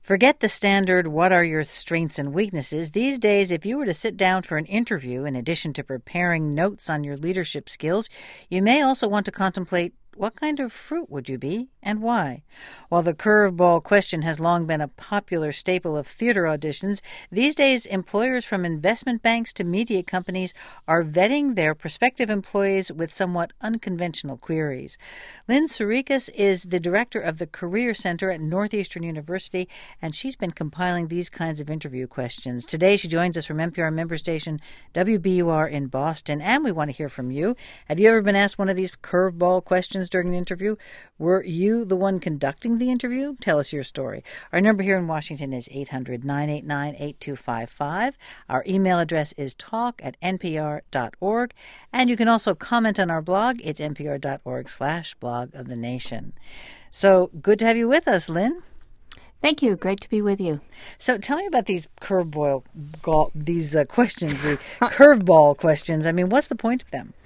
Forget the standard, what are your strengths and weaknesses? These days, if you were to sit down for an interview, in addition to preparing notes on your leadership skills, you may also want to contemplate what kind of fruit would you be and why? While the curveball question has long been a popular staple of theater auditions, these days employers from investment banks to media companies are vetting their prospective employees with somewhat unconventional queries. Lynn Sarikas is the director of the Career Center at Northeastern University, and she's been compiling these kinds of interview questions. Today she joins us from NPR member station WBUR in Boston, and we want to hear from you. Have you ever been asked one of these curveball questions during an interview? Were you the one conducting the interview? Tell us your story. Our number here in Washington is 800-989-8255. Our email address is talk@npr.org. And you can also comment on our blog. It's npr.org/blog of the nation. So good to have you with us, Lynn. Thank you. Great to be with you. So tell me about these questions, the curveball questions. I mean, what's the point of them?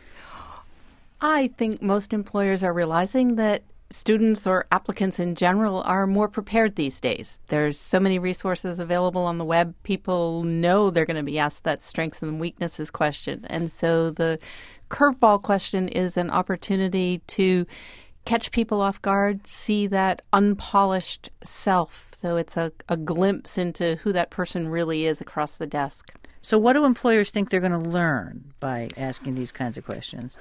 I think most employers are realizing that students or applicants in general are more prepared these days. There's so many resources available on the web. People know they're going to be asked that strengths and weaknesses question. And so the curveball question is an opportunity to catch people off guard, see that unpolished self. So it's a glimpse into who that person really is across the desk. So what do employers think they're going to learn by asking these kinds of questions?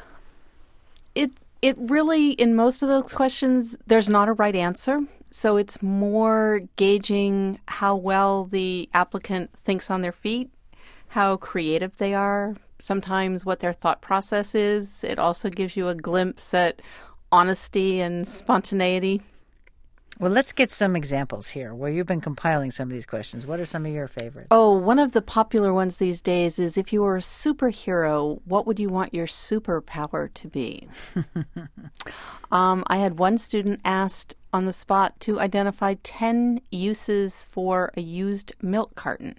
It really, in most of those questions, there's not a right answer. So it's more gauging how well the applicant thinks on their feet, how creative they are, sometimes what their thought process is. It also gives you a glimpse at honesty and spontaneity. Well, let's get some examples here where you've been compiling some of these questions. What are some of your favorites? Oh, one of the popular ones these days is, if you were a superhero, what would you want your superpower to be? I had one student asked on the spot to identify 10 uses for a used milk carton.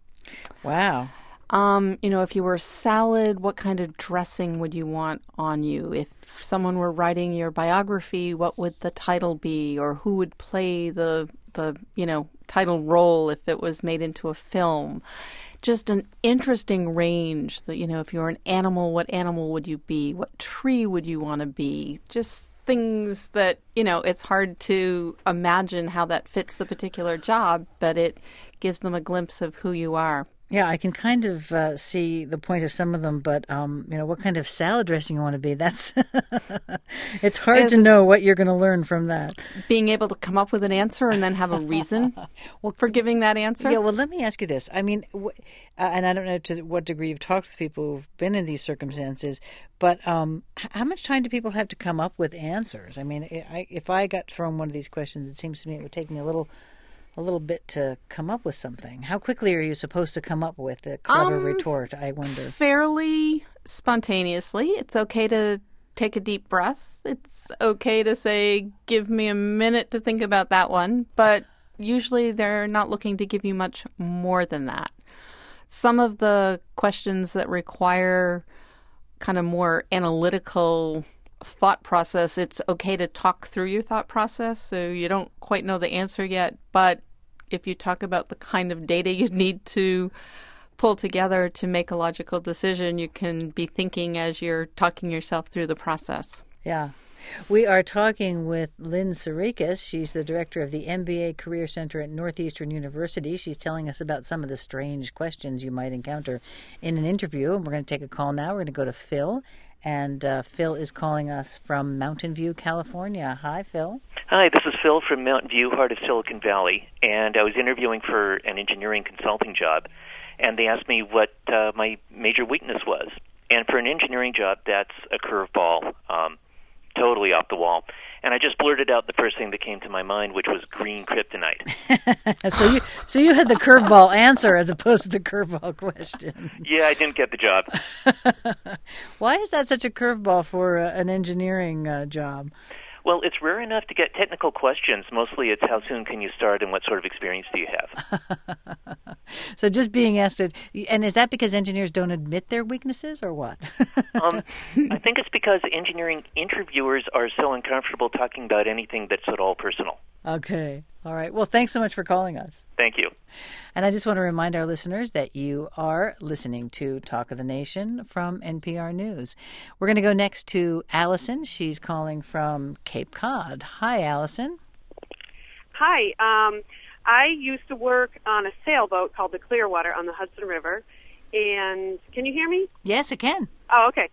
Wow. If you were a salad, what kind of dressing would you want on you? If someone were writing your biography, what would the title be? Or who would play the title role if it was made into a film? Just an interesting range. That, if you were an animal, what animal would you be? What tree would you want to be? Just things that, it's hard to imagine how that fits the particular job, but it gives them a glimpse of who you are. Yeah, I can kind of see the point of some of them, but, what kind of salad dressing you want to be, that's it's hard to know what you're going to learn from that. Being able to come up with an answer and then have a reason for giving that answer? Yeah, well, let me ask you this. I mean, and I don't know to what degree you've talked with people who've been in these circumstances, but how much time do people have to come up with answers? I mean, if I got thrown one of these questions, it seems to me it would take me a little bit to come up with something. How quickly are you supposed to come up with a clever retort, I wonder? Fairly spontaneously. It's okay to take a deep breath. It's okay to say, give me a minute to think about that one. But usually they're not looking to give you much more than that. Some of the questions that require kind of more analytical thought process, it's okay to talk through your thought process. So you don't quite know the answer yet, but if you talk about the kind of data you need to pull together to make a logical decision, you can be thinking as you're talking yourself through the process. Yeah. We are talking with Lynn Sarikas. She's the director of the MBA Career Center at Northeastern University. She's telling us about some of the strange questions you might encounter in an interview. And we're going to take a call now. We're going to go to Phil. And Phil is calling us from Mountain View, California. Hi, Phil. Hi, this is Phil from Mountain View, heart of Silicon Valley. And I was interviewing for an engineering consulting job, and they asked me what my major weakness was. And for an engineering job, that's a curveball, totally off the wall. And I just blurted out the first thing that came to my mind, which was green kryptonite. So you had the curveball answer as opposed to the curveball question. Yeah, I didn't get the job. Why is that such a curveball for an engineering job? Well, it's rare enough to get technical questions. Mostly it's how soon can you start and what sort of experience do you have. So just being asked it, and is that because engineers don't admit their weaknesses or what? I think it's because engineering interviewers are so uncomfortable talking about anything that's at all personal. Okay. All right. Well, thanks so much for calling us. Thank you. And I just want to remind our listeners that you are listening to Talk of the Nation from NPR News. We're going to go next to Allison. She's calling from Cape Cod. Hi, Allison. Hi. I used to work on a sailboat called the Clearwater on the Hudson River. And can you hear me? Yes, I can. Oh, okay.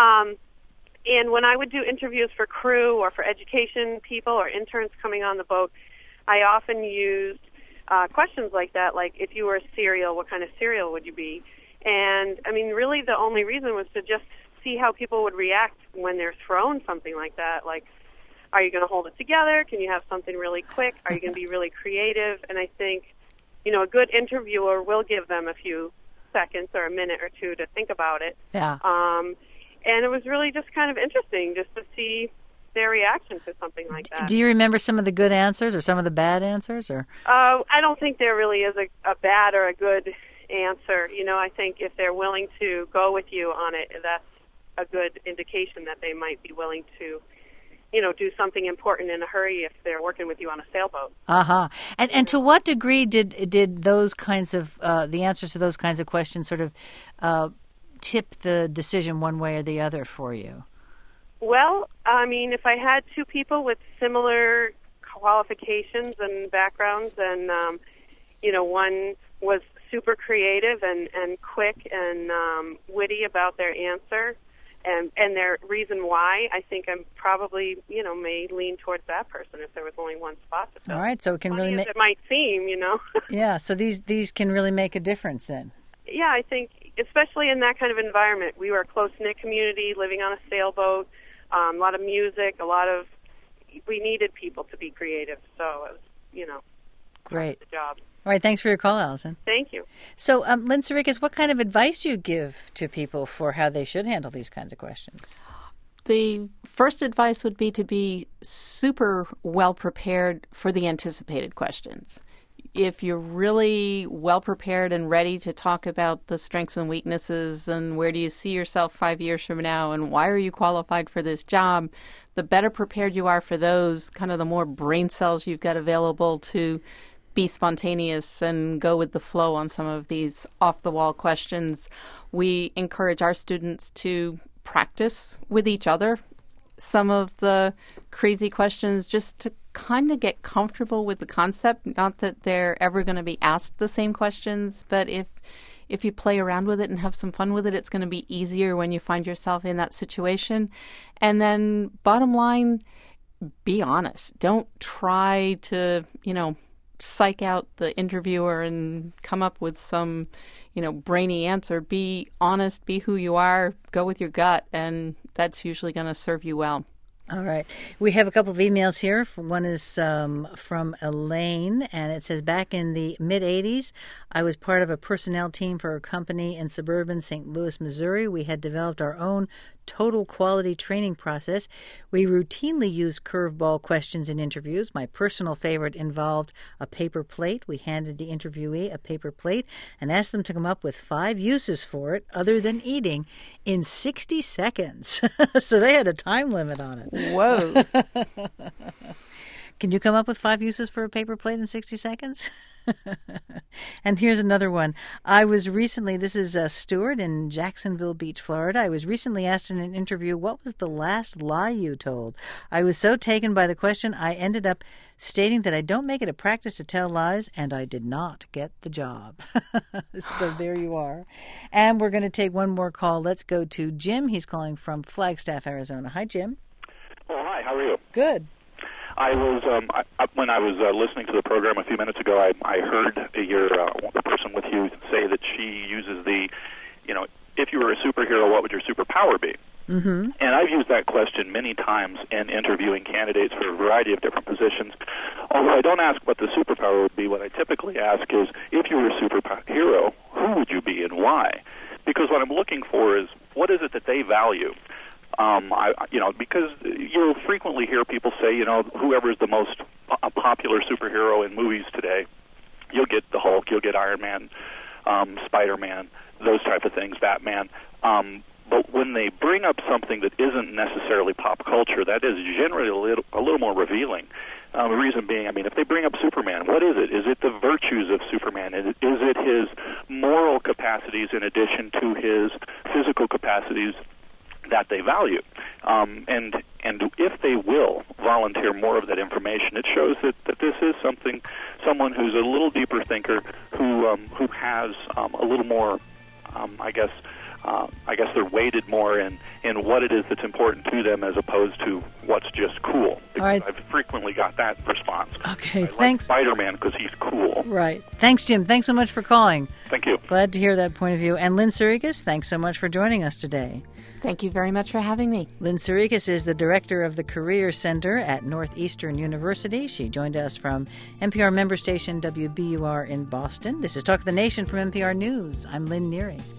And when I would do interviews for crew or for education people or interns coming on the boat, I often used questions like that, like if you were a cereal, what kind of cereal would you be? And, I mean, really the only reason was to just see how people would react when they're thrown something like that. Like, are you going to hold it together? Can you have something really quick? Are you going to be really creative? And I think, a good interviewer will give them a few seconds or a minute or two to think about it. Yeah. And it was really just kind of interesting just to see their reaction to something like that. Do you remember some of the good answers or some of the bad answers? Or I don't think there really is a bad or a good answer. I think if they're willing to go with you on it, that's a good indication that they might be willing to, do something important in a hurry if they're working with you on a sailboat. Uh-huh. And to what degree did those kinds of, the answers to those kinds of questions sort of tip the decision one way or the other for you? Well, I mean, if I had two people with similar qualifications and backgrounds and, one was super creative and quick and witty about their answer and their reason why, I think I'm probably, may lean towards that person if there was only one spot to fill. All right, so it can really make... it might seem, Yeah, so these can really make a difference then. Yeah, I think, especially in that kind of environment. We were a close-knit community living on a sailboat, a lot of music, we needed people to be creative, so it was, great. The job. All right, thanks for your call, Allison. Thank you. So, Lynn Sirikas, what kind of advice do you give to people for how they should handle these kinds of questions? The first advice would be to be super well prepared for the anticipated questions. If you're really well prepared and ready to talk about the strengths and weaknesses and where do you see yourself 5 years from now and why are you qualified for this job, the better prepared you are for those, kind of the more brain cells you've got available to be spontaneous and go with the flow on some of these off-the-wall questions. We encourage our students to practice with each other some of the crazy questions just to kind of get comfortable with the concept. Not that they're ever going to be asked the same questions, but if you play around with it and have some fun with it, it's going to be easier when you find yourself in that situation. And then bottom line, be honest. Don't try to, psych out the interviewer and come up with some, brainy answer. Be honest, be who you are, go with your gut, and that's usually going to serve you well. All right. We have a couple of emails here. One is from Elaine, and it says, back in the mid-'80s, I was part of a personnel team for a company in suburban St. Louis, Missouri. We had developed our own total quality training process. We routinely used curveball questions in interviews. My personal favorite involved a paper plate. We handed the interviewee a paper plate and asked them to come up with 5 uses for it other than eating in 60 seconds. So they had a time limit on it. Whoa. Can you come up with 5 uses for a paper plate in 60 seconds? And here's another one. This is Stuart in Jacksonville Beach, Florida. I was recently asked in an interview, what was the last lie you told? I was so taken by the question, I ended up stating that I don't make it a practice to tell lies, and I did not get the job. So there you are. And we're going to take one more call. Let's go to Jim. He's calling from Flagstaff, Arizona. Hi, Jim. Oh, hi. How are you? Good. I was when I was listening to the program a few minutes ago, I heard the person with you say that she uses the, if you were a superhero, what would your superpower be? Mm-hmm. And I've used that question many times in interviewing candidates for a variety of different positions. Although I don't ask what the superpower would be, what I typically ask is, if you were a superhero, who would you be and why? Because what I'm looking for is, what is it that they value? Because you'll frequently hear people say, whoever is the most popular superhero in movies today, you'll get the Hulk, you'll get Iron Man, Spider-Man, those type of things, Batman. But when they bring up something that isn't necessarily pop culture, that is generally a little more revealing. The reason being, I mean, if they bring up Superman, what is it? Is it the virtues of Superman? Is it his moral capacities in addition to his physical capacities that they value? And if they will volunteer more of that information, it shows that this is someone who's a little deeper thinker, who has a little more, I guess they're weighted more in what it is that's important to them as opposed to what's just cool. Because all right. I've frequently got that response. Okay, I thanks. like Spider-Man because he's cool. Right. Thanks, Jim. Thanks so much for calling. Thank you. Glad to hear that point of view. And Lynn Sirigus, thanks so much for joining us today. Thank you very much for having me. Lynn Sirigus is the director of the Career Center at Northeastern University. She joined us from NPR member station WBUR in Boston. This is Talk of the Nation from NPR News. I'm Lynn Neary.